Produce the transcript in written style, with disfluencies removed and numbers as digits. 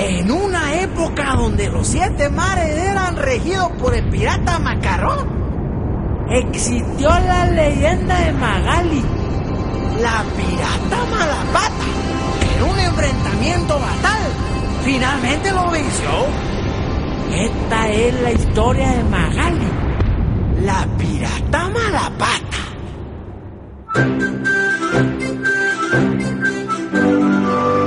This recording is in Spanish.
En una época donde los 7 mares eran regidos por el pirata Macarrón, existió la leyenda de Magali, la pirata Malapata, que en un enfrentamiento fatal finalmente lo venció. Esta es la historia de Magali, la pirata Malapata.